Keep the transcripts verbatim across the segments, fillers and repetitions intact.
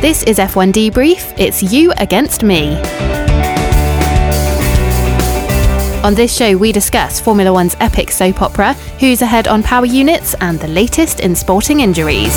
This is F one Debrief. It's you against me. On this show, we discuss Formula One's epic soap opera, who's ahead on power units, and the latest in sporting injuries.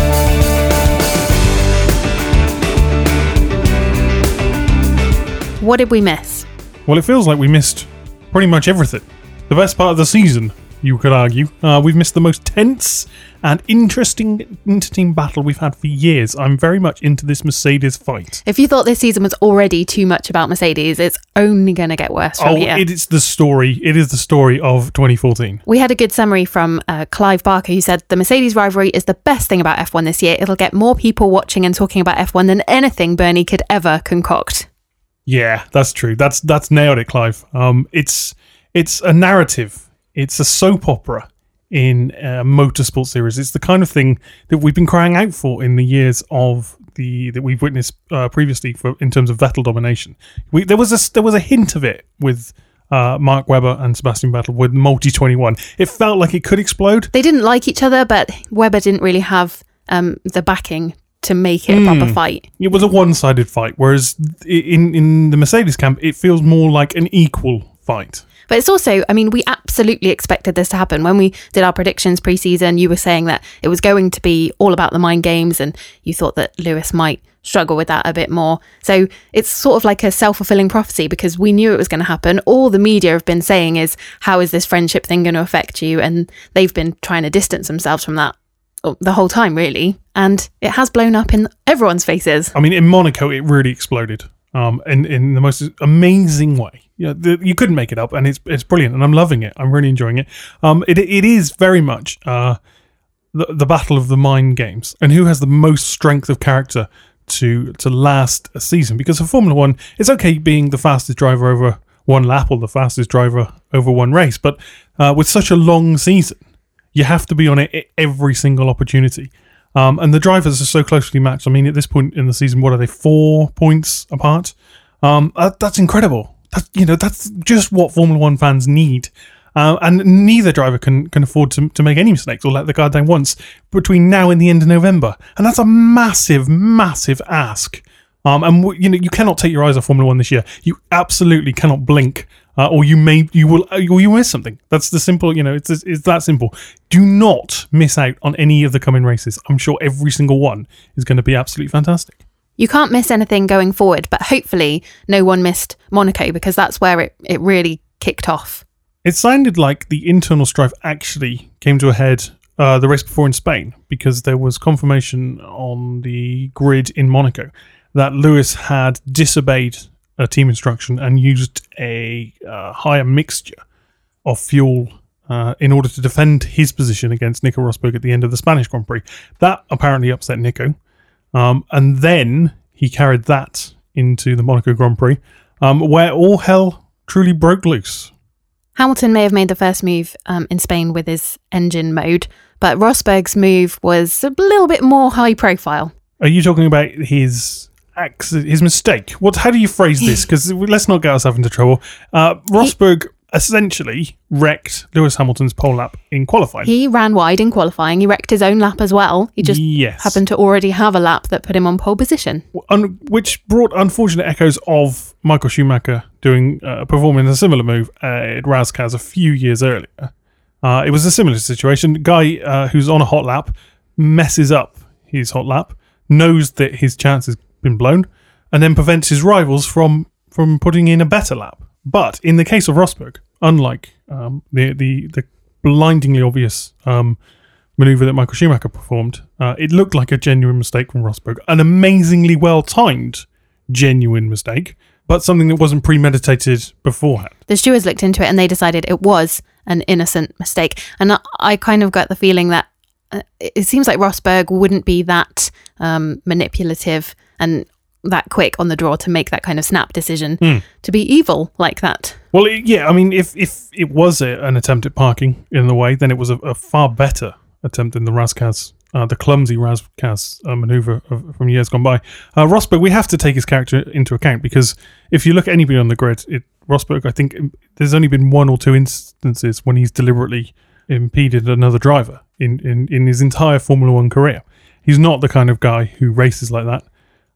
What did we miss? Well, it feels like we missed pretty much everything. The best part of the season, you could argue. Uh, we've missed the most tense and interesting inter-team battle we've had for years. I'm very much into this Mercedes fight. If you thought this season was already too much about Mercedes, it's only going to get worse from oh, here. It is the story. It is the story of twenty fourteen. We had a good summary from uh, Clive Barker, who said the Mercedes rivalry is the best thing about F one this year. It'll get more people watching and talking about F one than anything Bernie could ever concoct. Yeah, that's true. That's that's nailed it, Clive. Um, it's it's a narrative. It's a soap opera in a motorsport series. It's the kind of thing that we've been crying out for in the years of the that we've witnessed uh, previously for in terms of Vettel domination. We, there was a there was a hint of it with uh, Mark Webber and Sebastian Vettel with Multi twenty-one. It felt like it could explode. They didn't like each other, but Webber didn't really have um, the backing to make it a proper mm. fight. It was a one-sided fight, whereas in in the Mercedes camp, it feels more like an equal fight. But it's also, I mean, we absolutely expected this to happen. When we did our predictions pre-season, you were saying that it was going to be all about the mind games, and you thought that Lewis might struggle with that a bit more. So it's sort of like a self-fulfilling prophecy, because we knew it was going to happen. All the media have been saying is, how is this friendship thing going to affect you? And they've been trying to distance themselves from that the whole time, really. And it has blown up in everyone's faces. I mean, in Monaco, it really exploded um, in, in the most amazing way. You know, the, you couldn't make it up, and it's it's brilliant, and I'm loving it. I'm really enjoying it. Um, it it is very much uh, the the battle of the mind games, and who has the most strength of character to to last a season. Because for Formula One, it's okay being the fastest driver over one lap or the fastest driver over one race, but uh, with such a long season, you have to be on it every single opportunity. Um, and the drivers are so closely matched. I mean, at this point in the season, what are they, four points apart? Um, uh, that's incredible. That, you know, that's just what Formula One fans need. Uh, and neither driver can, can afford to, to make any mistakes or let the guard down once between now and the end of November. And that's a massive, massive ask. Um, and w- you know, you cannot take your eyes off Formula One this year. You absolutely cannot blink. Uh, or you may, you will, or you miss something. That's the simple, you know, it's it's that simple. Do not miss out on any of the coming races. I'm sure every single one is going to be absolutely fantastic. You can't miss anything going forward, but hopefully no one missed Monaco, because that's where it, it really kicked off. It sounded like the internal strife actually came to a head uh, the race before in Spain, because there was confirmation on the grid in Monaco that Lewis had disobeyed a team instruction and used a uh, higher mixture of fuel uh, in order to defend his position against Nico Rosberg at the end of the Spanish Grand Prix. That apparently upset Nico. Um, and then he carried that into the Monaco Grand Prix, um, where all hell truly broke loose. Hamilton may have made the first move um, in Spain with his engine mode, but Rosberg's move was a little bit more high profile. Are you talking about his his mistake? What? How do you phrase this? Because let's not get ourselves into trouble. Uh, Rosberg he, essentially wrecked Lewis Hamilton's pole lap in qualifying. He ran wide in qualifying. He wrecked his own lap as well. He just yes. happened to already have a lap that put him on pole position. Un- which brought unfortunate echoes of Michael Schumacher doing uh, performing a similar move uh, at Razkaz a few years earlier. Uh, it was a similar situation. Guy uh, who's on a hot lap messes up his hot lap, knows that his chance has been blown, and then prevents his rivals from, from putting in a better lap. But in the case of Rosberg, unlike um, the, the the blindingly obvious um, manoeuvre that Michael Schumacher performed, uh, it looked like a genuine mistake from Rosberg. An amazingly well-timed genuine mistake, but something that wasn't premeditated beforehand. The stewards looked into it and they decided it was an innocent mistake. And I, I kind of got the feeling that uh, it seems like Rosberg wouldn't be that um, manipulative and that quick on the draw to make that kind of snap decision mm. to be evil like that. Well, it, yeah, I mean, if if it was a, an attempt at parking in the way, then it was a, a far better attempt than the Razkaz, uh, the clumsy Razkaz uh, manoeuvre of, from years gone by. Uh, Rosberg, we have to take his character into account, because if you look at anybody on the grid, it, Rosberg, I think there's only been one or two instances when he's deliberately impeded another driver in, in, in his entire Formula One career. He's not the kind of guy who races like that.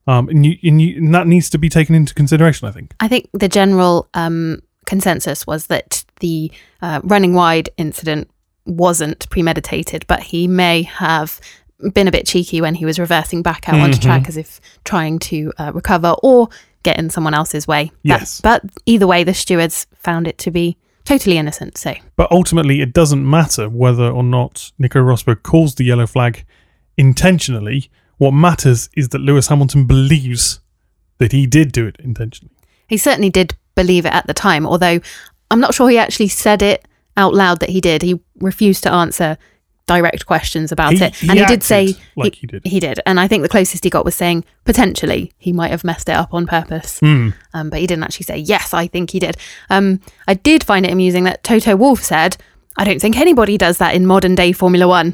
Um, and, you, and, you, and that needs to be taken into consideration, I think. I think the general um, consensus was that the uh, running wide incident wasn't premeditated, but he may have been a bit cheeky when he was reversing back out mm-hmm. onto track as if trying to uh, recover or get in someone else's way. Yes. But, but either way, the stewards found it to be totally innocent. So, But ultimately, it doesn't matter whether or not Nico Rosberg calls the yellow flag intentionally. What matters is that Lewis Hamilton believes that he did do it intentionally. He certainly did believe it at the time, although I'm not sure he actually said it out loud that he did. He refused to answer direct questions about he, it. He and he did say like he, he did. He did. And I think the closest he got was saying potentially he might have messed it up on purpose. Mm. Um, but he didn't actually say, yes, I think he did. Um, I did find it amusing that Toto Wolff said, I don't think anybody does that in modern day Formula One.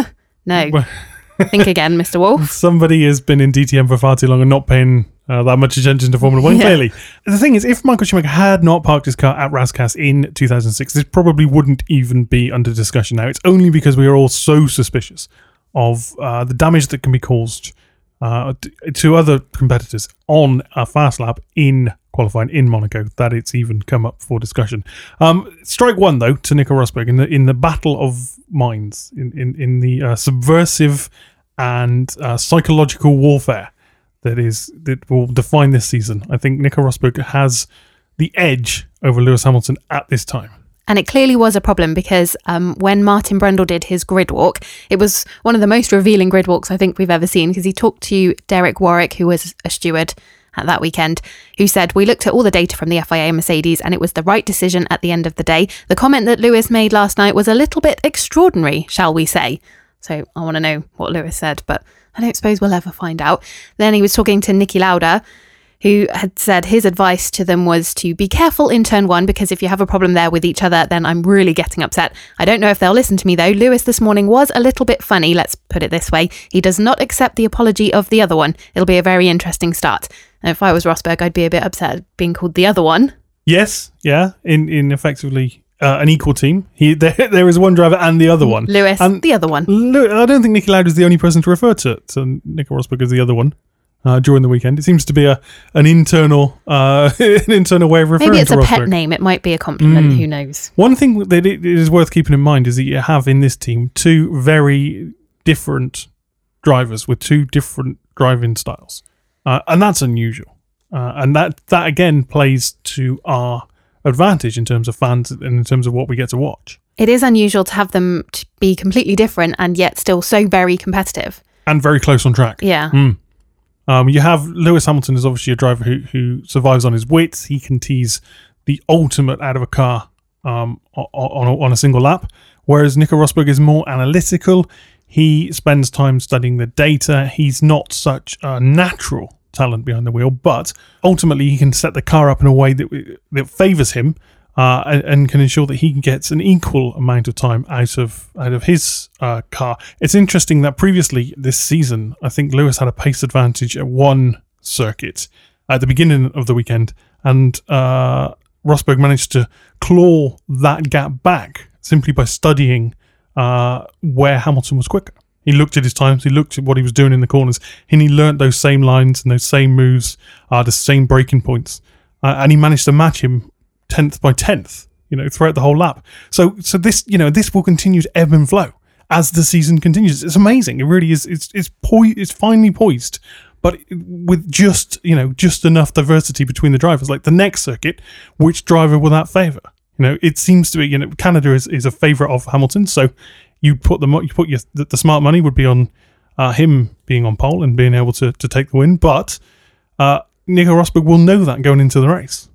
No. Well, think again, Mister Wolff. Somebody has been in D T M for far too long and not paying uh, that much attention to Formula One, yeah. Clearly. The thing is, if Michael Schumacher had not parked his car at Rascasse in two thousand six, this probably wouldn't even be under discussion now. It's only because we are all so suspicious of uh, the damage that can be caused uh, to other competitors on a fast lap in qualifying in Monaco that it's even come up for discussion. Um, strike one, though, to Nico Rosberg in the in the battle of minds, in, in, in the uh, subversive and uh, psychological warfare that is that will define this season. I think Nico Rosberg has the edge over Lewis Hamilton at this time. And it clearly was a problem because um, when Martin Brundle did his grid walk, it was one of the most revealing grid walks I think we've ever seen, because he talked to Derek Warwick, who was a steward at that weekend, who said, we looked at all the data from the F I A and Mercedes and it was the right decision at the end of the day. The comment that Lewis made last night was a little bit extraordinary, shall we say. So I want to know what Lewis said, but I don't suppose we'll ever find out. Then he was talking to Niki Lauda, who had said his advice to them was to be careful in turn one, because if you have a problem there with each other, then I'm really getting upset. I don't know if they'll listen to me though. Lewis this morning was a little bit funny, let's put it this way. He does not accept the apology of the other one. It'll be a very interesting start. And if I was Rosberg, I'd be a bit upset being called the other one. Yes, yeah, in, in effectively uh, an equal team. He there, there is one driver and the other one. Lewis, and the other one. Lew- I don't think Niki Lauda is the only person to refer to, to Nico Rosberg as the other one. Uh, during the weekend, it seems to be a an internal uh, an internal way of referring to Rosberg. Maybe it's a pet name. It might be a compliment. Mm. Who knows? One thing that it is worth keeping in mind is that you have in this team two very different drivers with two different driving styles, uh, and that's unusual. Uh, and that that again plays to our advantage in terms of fans and in terms of what we get to watch. It is unusual to have them to be completely different and yet still so very competitive and very close on track. Yeah. Mm. Um, you have Lewis Hamilton is obviously a driver who, who survives on his wits. He can tease the ultimate out of a car um, on, on, a, on a single lap, whereas Nico Rosberg is more analytical. He spends time studying the data. He's not such a natural talent behind the wheel, but ultimately he can set the car up in a way that that favours him uh, and, and can ensure that he gets an equal amount of time out of out of his uh, car. It's interesting that previously this season, I think Lewis had a pace advantage at one circuit at the beginning of the weekend, and uh, Rosberg managed to claw that gap back simply by studying uh, where Hamilton was quicker. He looked at his times, he looked at what he was doing in the corners, and he learnt those same lines and those same moves, uh, the same braking points, uh, and he managed to match him tenth by tenth, you know, throughout the whole lap. So, so this, you know, this will continue to ebb and flow as the season continues. It's amazing. It really is. It's it's poi- It's finely poised, but with just you know just enough diversity between the drivers. Like the next circuit, which driver will that favour? You know, it seems to be. You know, Canada is, is a favourite of Hamilton, so you put the you put your the, the smart money would be on uh, him being on pole and being able to to take the win. But uh, Nico Rosberg will know that going into the race.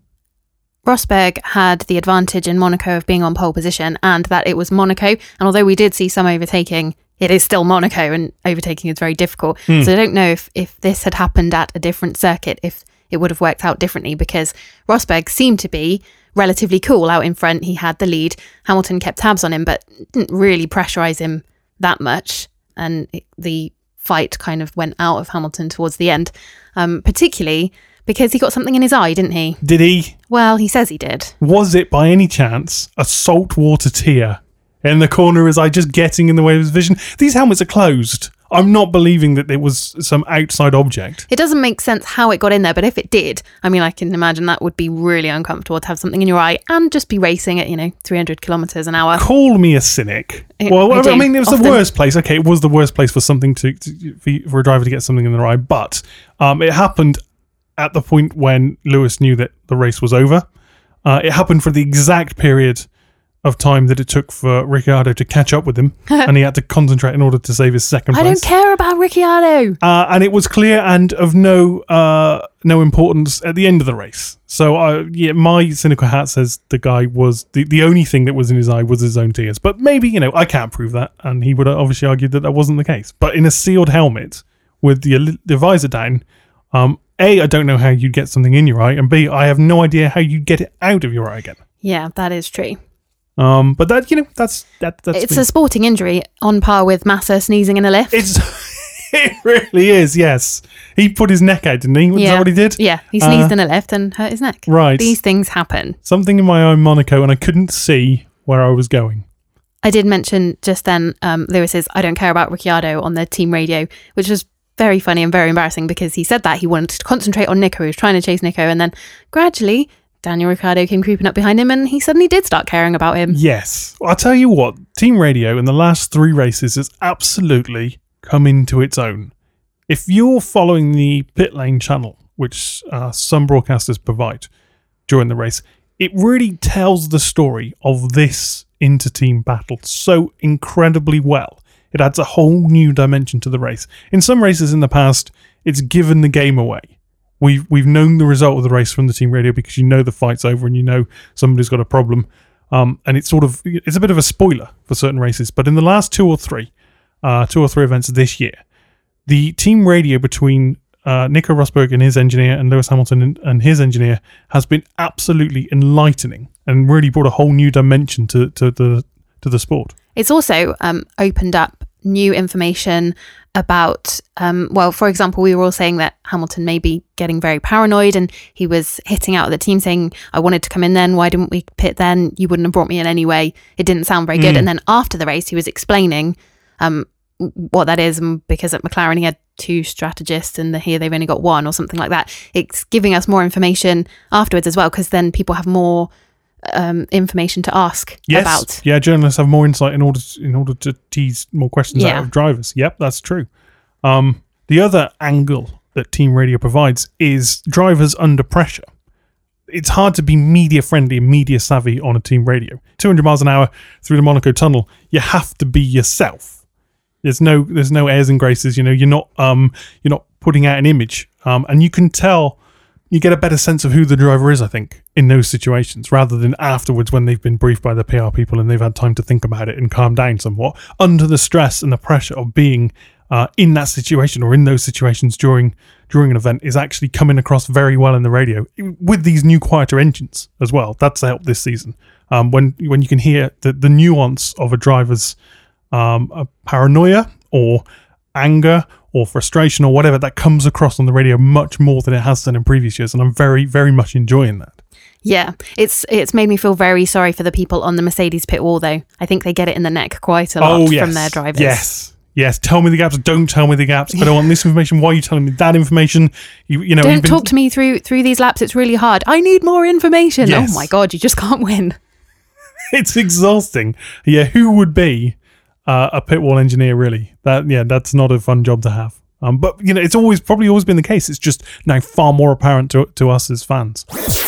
Rosberg had the advantage in Monaco of being on pole position and that it was Monaco. And although we did see some overtaking, it is still Monaco and overtaking is very difficult. Mm. So I don't know if, if this had happened at a different circuit, if it would have worked out differently, because Rosberg seemed to be relatively cool out in front. He had the lead. Hamilton kept tabs on him, but didn't really pressurise him that much. And it, the fight kind of went out of Hamilton towards the end, um, particularly because he got something in his eye, didn't he? Did he? Well, he says he did. Was it by any chance a saltwater tear in the corner of his eye just getting in the way of his vision? These helmets are closed. I'm not believing that it was some outside object. It doesn't make sense how it got in there, but if it did, I mean, I can imagine that would be really uncomfortable to have something in your eye and just be racing at, you know, three hundred kilometres an hour. Call me a cynic. I- well, I I, do, mean, it was often. the worst place. Okay, it was the worst place for something to, to for, for a driver to get something in their eye, but um, it happened at the point when Lewis knew that the race was over. Uh, it happened for the exact period of time that it took for Ricciardo to catch up with him, and he had to concentrate in order to save his second I place. don't care about Ricciardo. Uh, and it was clear and of no uh, no importance at the end of the race. So, uh, yeah, my cynical hat says the guy was the, the only thing that was in his eye was his own tears. But maybe, you know, I can't prove that, and he would have obviously argued that that wasn't the case. But in a sealed helmet with the, the visor down, um, A, I don't know how you'd get something in your eye, and B, I have no idea how you'd get it out of your eye again. Yeah, that is true. Um, but that, you know, that's that. That's It's me. a sporting injury on par with Massa sneezing in a lift. It's it really is. Yes, he put his neck out, didn't he? Is Yeah. that what he did? Yeah, he sneezed Uh, in a lift and hurt his neck. Right. These things happen. Something in my eye, Monaco, and I couldn't see where I was going. I did mention just then um, Lewis's I don't care about Ricciardo on the team radio, which was very funny and very embarrassing because he said that he wanted to concentrate on Nico. He was trying to chase Nico, and then gradually Daniel Ricciardo came creeping up behind him and he suddenly did start caring about him. Yes. I'll tell you what, Team Radio in the last three races has absolutely come into its own. If you're following the pit lane channel, which uh, some broadcasters provide during the race, it really tells the story of this inter-team battle so incredibly well. It adds a whole new dimension to the race. In some races in the past, it's given the game away. We've we've known the result of the race from the team radio because you know the fight's over and you know somebody's got a problem, um, and it's sort of it's a bit of a spoiler for certain races. But in the last two or three, uh, two or three events this year, the team radio between uh, Nico Rosberg and his engineer and Lewis Hamilton and, and his engineer has been absolutely enlightening and really brought a whole new dimension to to the to the sport. It's also um, opened up new information about, um, well, for example, we were all saying that Hamilton may be getting very paranoid and he was hitting out at the team saying, I wanted to come in then, why didn't we pit then? You wouldn't have brought me in anyway. It didn't sound very good. Mm. And then after the race, he was explaining um, what that is, and because at McLaren he had two strategists and the, here they've only got one or something like that. It's giving us more information afterwards as well, because then people have more um information to ask Yes. about. Yeah, journalists have more insight in order to, in order to tease more questions Yeah. out of drivers. Yep, that's true. Um, the other angle that Team Radio provides is drivers under pressure. It's hard to be media friendly and media savvy on a team radio. two hundred miles an hour through the Monaco tunnel, you have to be yourself. There's no there's no airs and graces. You know, you're not um you're not putting out an image. Um, and you can tell. You get a better sense of who the driver is, I think, in those situations, rather than afterwards when they've been briefed by the P R people and they've had time to think about it and calm down somewhat, under the stress and the pressure of being uh, in that situation or in those situations during during an event is actually coming across very well in the radio with these new quieter engines as well. That's helped this season. Um, when when you can hear the, the nuance of a driver's um, a paranoia or anger or frustration or whatever that comes across on the radio much more than it has done in previous years, and I'm very, very much enjoying that. Yeah, it's it's made me feel very sorry for the people on the Mercedes pit wall, though. I think they get it in the neck quite a lot Oh, yes. from their drivers. Yes. Yes. Tell me the gaps. Don't tell me the gaps. I don't want this information. Why are you telling me that information? You, you know, Don't you've been- talk to me through through these laps. It's really hard. I need more information. Yes. Oh my God, you just can't win. It's exhausting. Yeah. Who would be uh, a pit wall engineer, really? That yeah, that's not a fun job to have. Um, but you know, it's always probably always been the case. It's just now far more apparent to to us as fans.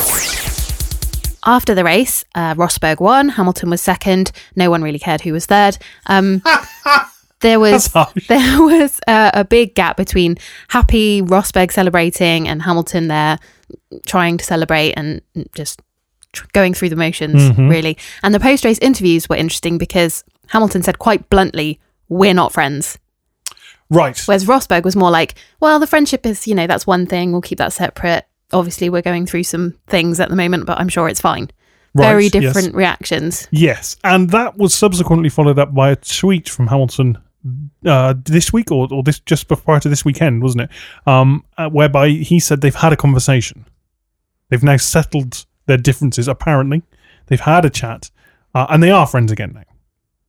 After the race, uh, Rosberg won. Hamilton was second. No one really cared who was third. Um, there was That's harsh. there was a, a big gap between happy Rosberg celebrating and Hamilton there trying to celebrate and just tr- going through the motions, Mhm. really. And the post-race interviews were interesting because Hamilton said quite bluntly, "We're not friends." Right. Whereas Rosberg was more like, well, the friendship is, you know, that's one thing. We'll keep that separate. Obviously, we're going through some things at the moment, but I'm sure it's fine. Right, Very yes. different reactions. Yes, and that was subsequently followed up by a tweet from Hamilton uh, this week, or, or this just prior to this weekend, wasn't it? Um, uh, whereby he said they've had a conversation. They've now settled their differences. Apparently, they've had a chat, uh, and they are friends again now.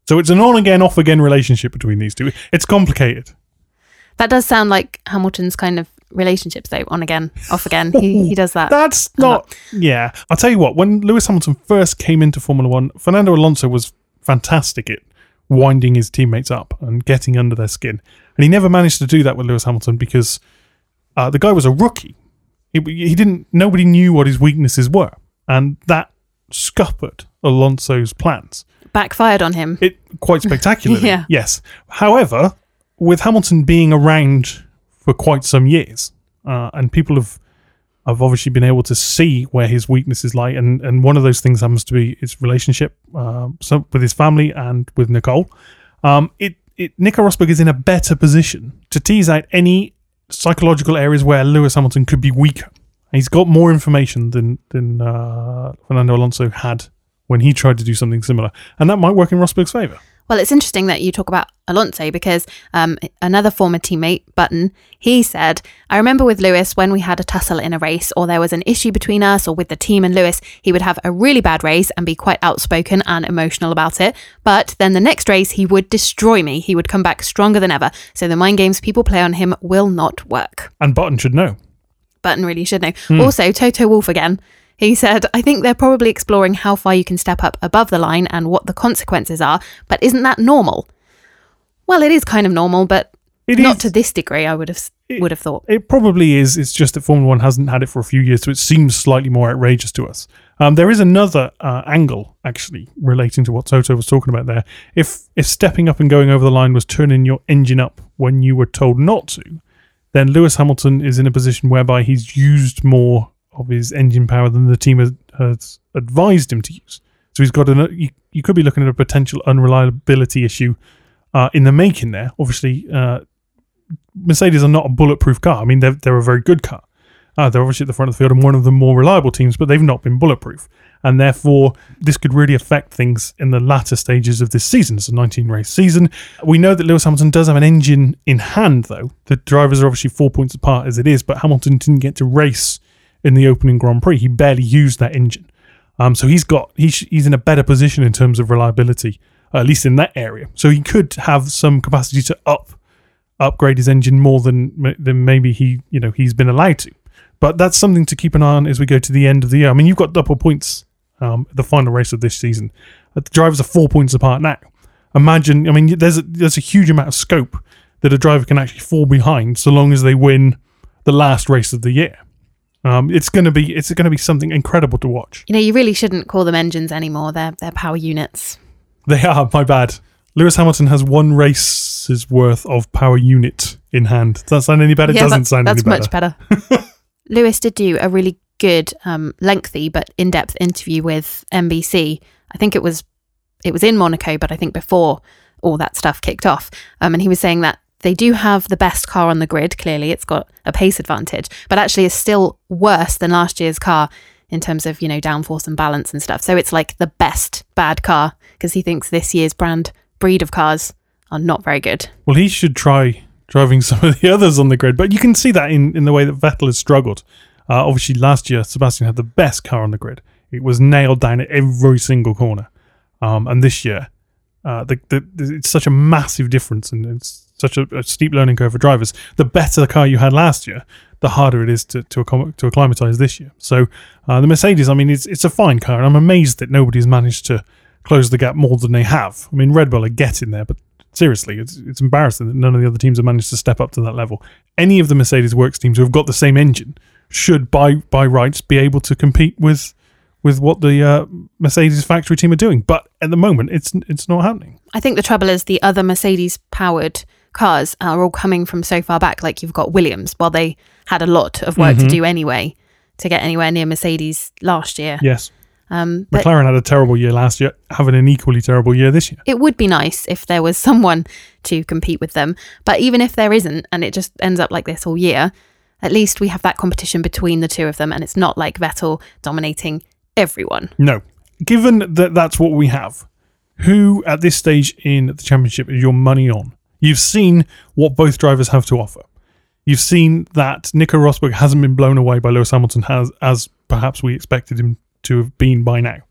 So it's an on-again, off-again relationship between these two. It's complicated. That does sound like Hamilton's kind of relationships, though. On again, off again. He, he does that. That's not... Yeah. I'll tell you what, when Lewis Hamilton first came into Formula One, Fernando Alonso was fantastic at winding his teammates up and getting under their skin. And he never managed to do that with Lewis Hamilton because uh, the guy was a rookie. He, he didn't... Nobody knew what his weaknesses were. And that scuppered Alonso's plans. Backfired on him. It quite spectacularly. Yeah. Yes. However, with Hamilton being around for quite some years, uh, and people have have obviously been able to see where his weaknesses lie, and, and one of those things happens to be his relationship um, so with his family and with Nicole. Um, it, it Nico Rosberg is in a better position to tease out any psychological areas where Lewis Hamilton could be weaker. He's got more information than than uh, Fernando Alonso had when he tried to do something similar, and that might work in Rosberg's favour. Well, it's interesting that you talk about Alonso because um, another former teammate, Button, he said, I remember with Lewis when we had a tussle in a race or there was an issue between us or with the team and Lewis, he would have a really bad race and be quite outspoken and emotional about it. But then the next race, he would destroy me. He would come back stronger than ever. So the mind games people play on him will not work. And Button should know. Button really should know. Mm. Also, Toto Wolff again. He said, I think they're probably exploring how far you can step up above the line and what the consequences are, but isn't that normal? Well, it is kind of normal, but it not is, to this degree, I would have it, would have thought. It probably is. It's just that Formula One hasn't had it for a few years, so it seems slightly more outrageous to us. Um, there is another uh, angle, actually, relating to what Toto was talking about there. If, if stepping up and going over the line was turning your engine up when you were told not to, then Lewis Hamilton is in a position whereby he's used more of his engine power than the team has, has advised him to use. So he's got an, you, you could be looking at a potential unreliability issue uh, in the making there. Obviously, uh, Mercedes are not a bulletproof car. I mean, they're, they're a very good car. Uh, they're obviously at the front of the field and one of the more reliable teams, but they've not been bulletproof. And therefore, this could really affect things in the latter stages of this season. It's a nineteen-race season. We know that Lewis Hamilton does have an engine in hand, though. The drivers are obviously four points apart as it is, but Hamilton didn't get to race in the opening Grand Prix. He barely used that engine. Um, so he's got he's, he's in a better position in terms of reliability, uh, at least in that area. So he could have some capacity to up upgrade his engine more than than maybe he you know he's been allowed to. But that's something to keep an eye on as we go to the end of the year. I mean, you've got double points um, the final race of this season. The drivers are four points apart now. Imagine, I mean, there's a, there's a huge amount of scope that a driver can actually fall behind so long as they win the last race of the year. Um, it's going to be it's going to be something incredible to watch. You know, you really shouldn't call them engines anymore. They're they're power units. They are. My bad. Lewis Hamilton has one race's worth of power unit in hand. Does that sound any better? Yeah, it doesn't that, sound any better. That's much better. Lewis did do a really good, um, lengthy but in-depth interview with N B C. I think it was it was in Monaco, but I think before all that stuff kicked off. Um, and he was saying that they do have the best car on the grid. Clearly, it's got a pace advantage, but actually it's still worse than last year's car in terms of, you know, downforce and balance and stuff. So it's like the best bad car because he thinks this year's brand breed of cars are not very good. Well, he should try driving some of the others on the grid, but you can see that in, in the way that Vettel has struggled. Uh, obviously, last year, Sebastian had the best car on the grid. It was nailed down at every single corner. Um, and this year, uh, the, the, it's such a massive difference and it's such a, a steep learning curve for drivers. The better the car you had last year, the harder it is to to, accom- to acclimatise this year. So uh, the Mercedes, I mean, it's it's a fine car, and I'm amazed that nobody's managed to close the gap more than they have. I mean, Red Bull are getting there, but seriously, it's it's embarrassing that none of the other teams have managed to step up to that level. Any of the Mercedes works teams who have got the same engine should, by by rights, be able to compete with with what the uh, Mercedes factory team are doing. But at the moment, it's it's not happening. I think the trouble is the other Mercedes-powered cars are all coming from so far back. Like you've got Williams, well, they had a lot of work mm-hmm. to do anyway to get anywhere near Mercedes last year. Yes. Um, McLaren had a terrible year last year, having an equally terrible year this year. It would be nice if there was someone to compete with them. But even if there isn't, and it just ends up like this all year, at least we have that competition between the two of them. And it's not like Vettel dominating everyone. No. Given that that's what we have, who at this stage in the championship is your money on? You've seen what both drivers have to offer. You've seen that Nico Rosberg hasn't been blown away by Lewis Hamilton has, as perhaps we expected him to have been by now.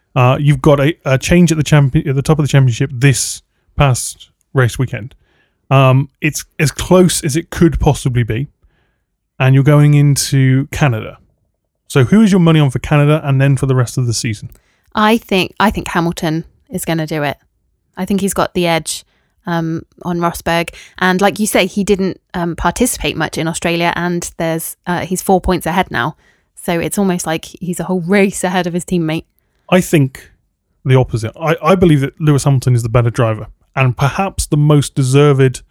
Uh, you've got a, a change at the champion at the top of the championship this past race weekend. Um, it's as close as it could possibly be, and you're going into Canada. So, who is your money on for Canada, and then for the rest of the season? I think I think Hamilton is going to do it. I think he's got the edge um, on Rosberg, and like you say, he didn't um, participate much in Australia, and there's uh, he's four points ahead now. So it's almost like he's a whole race ahead of his teammate. I think the opposite. I, I believe that Lewis Hamilton is the better driver and perhaps the most deserved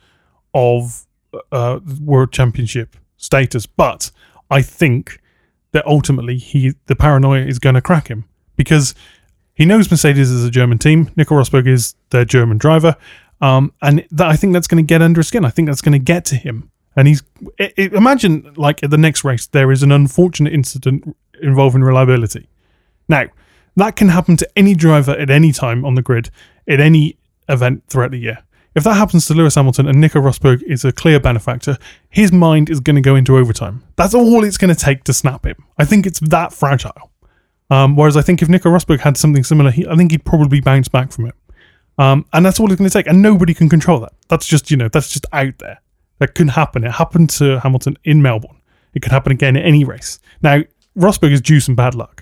of uh, World Championship status. But I think that ultimately he the paranoia is going to crack him because he knows Mercedes is a German team. Nico Rosberg is their German driver. Um, and that, I think that's going to get under his skin. I think that's going to get to him. And he's it, it, imagine like at the next race, there is an unfortunate incident involving reliability. Now, that can happen to any driver at any time on the grid, at any event throughout the year. If that happens to Lewis Hamilton and Nico Rosberg is a clear benefactor, his mind is going to go into overtime. That's all it's going to take to snap him. I think it's that fragile. Um, whereas I think if Nico Rosberg had something similar, he, I think he'd probably bounce back from it. Um, and that's all it's going to take. And nobody can control that. That's just, you know, that's just out there. That can happen. It happened to Hamilton in Melbourne. It could happen again in any race. Now, Rosberg is due some bad luck.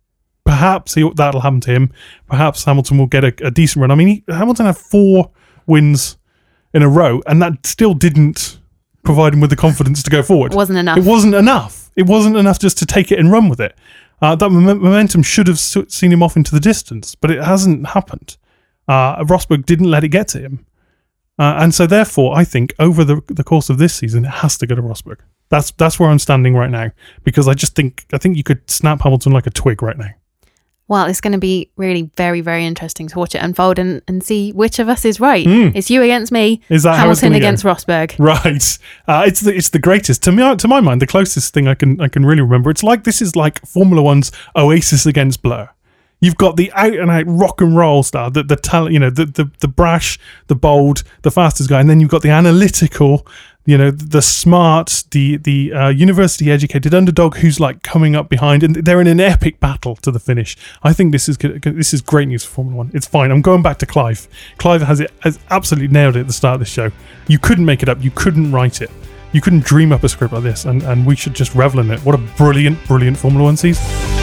Perhaps he, that'll happen to him. Perhaps Hamilton will get a, a decent run. I mean, he, Hamilton had four wins in a row, and that still didn't provide him with the confidence to go forward. It wasn't enough. It wasn't enough. It wasn't enough just to take it and run with it. Uh, that mom- momentum should have seen him off into the distance, but it hasn't happened. Uh, Rosberg didn't let it get to him. Uh, and so therefore, I think over the the course of this season, it has to go to Rosberg. That's that's where I'm standing right now, because I just think I think you could snap Hamilton like a twig right now. Well, it's going to be really very, very interesting to watch it unfold and, and see which of us is right. Mm. It's you against me. Is that Hamilton how it's against go? Rosberg? Right. Uh, it's the it's the greatest to me. To my mind, the closest thing I can I can really remember. It's like this is like Formula One's Oasis against Blur. You've got the out and out rock and roll star, the the talent, you know, the, the the brash, the bold, the fastest guy, and then you've got the analytical, you know, the smart, the the uh, university educated underdog who's like coming up behind, and they're in an epic battle to the finish. I think this is good, this is great news for Formula One. It's fine. I'm going back to Clive. Clive has it has absolutely nailed it at the start of this show. You couldn't make it up. You couldn't write it. You couldn't dream up a script like this, and and we should just revel in it. What a brilliant, brilliant Formula One season.